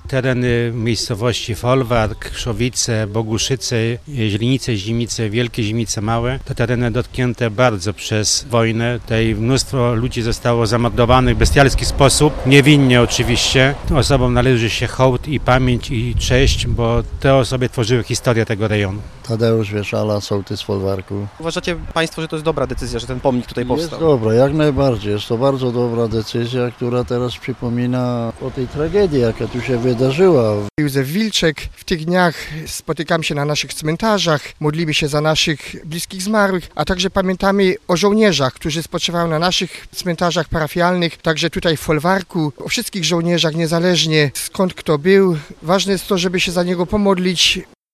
tereny miejscowości Folwark, Krzowice, Boguszyce, Źlinice, Zimice, Wielkie Zimice Małe. To tereny dotknięte bardzo przez wojnę. Tutaj mnóstwo ludzi zostało zamordowanych w bestialski sposób, niewinnie oczywiście. Tym osobom należy się hołd i pamięć i cześć, bo te osoby tworzyły historię tego rejonu. Tadeusz Wieszala, sołtys Folwarku. Uważacie Państwo, że to jest dobra decyzja, że ten pomnik tutaj powstał? Jest dobra, jak najbardziej. Jest to bardzo dobra decyzja, która teraz przypomina o tej tragedii, jaka tu się wydarzyła. Józef Wilczek. W tych dniach spotykamy się na naszych cmentarzach, modlimy się za naszych bliskich zmarłych, a także pamiętamy o żołnierzach, którzy spoczywają na naszych cmentarzach parafialnych, także tutaj w Folwarku, o wszystkich żołnierzach, niezależnie skąd kto był. Ważne jest to, żeby się za niego pomodlić.